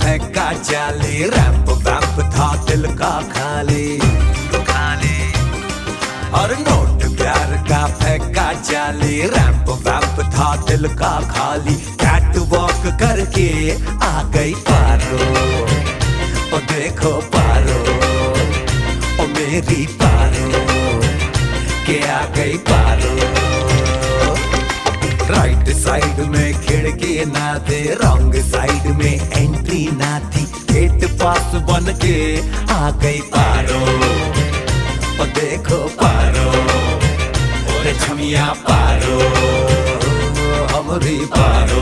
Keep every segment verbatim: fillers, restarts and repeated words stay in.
फेंका जाली, ramp vamp था दिल का खाली खाली। और नोट प्यार का फेंका जाली, रैंप वैंप था दिल का खाली। कैट वॉक करके आ गई पारो, ओ देखो पारो, ओ मेरी पारो के आ गई पारो। राइट साइड में खिड़की ना थे, रॉन्ग साइड में एंट्री ना थी। गेट पास बन के आ गई पारो, ओ देखो पारो, और छमिया पारो, हमरी पारो।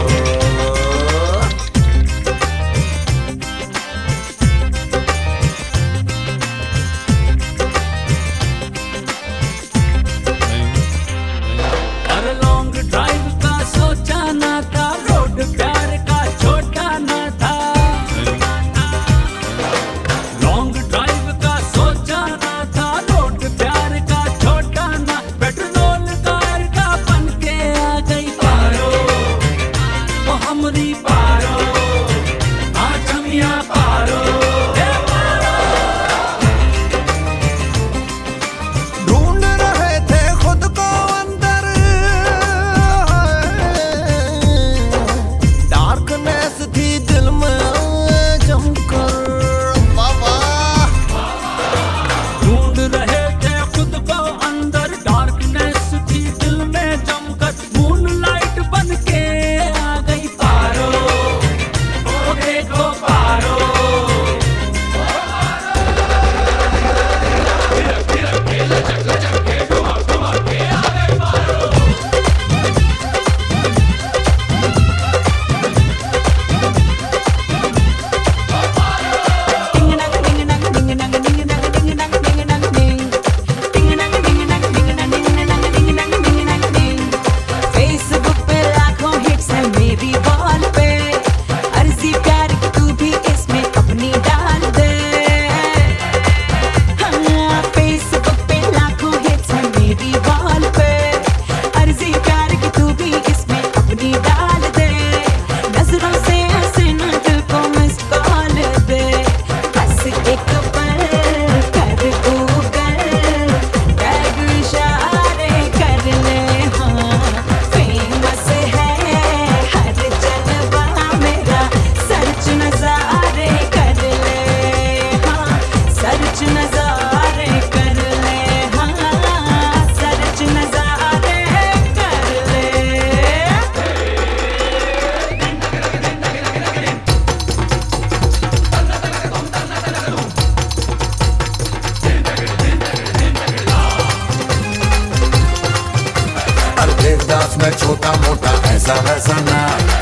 मैं छोटा मोटा ऐसा वैसा ना,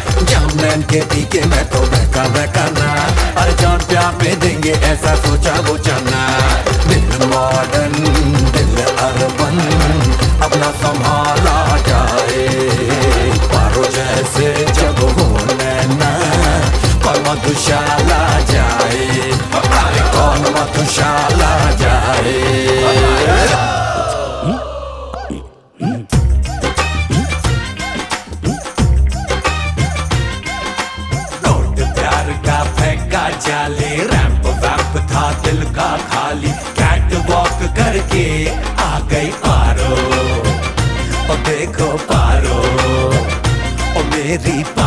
जामनैन के पीके मैं तो बहका बहका ना। अरे जान प्यार में देंगे ऐसा सोचा वो जाना। दिल मॉडर्न दिल अर्बन अपना संभाला जाए, पारो जैसे जब हो नैना कौन मधुशाला जाए, अरे कौन मधुशाला जाए। जाले रैंप वैंप था दिल का खाली। कैट वॉक करके आ गई पारो, ओ देखो पारो, ओ मेरी पारो।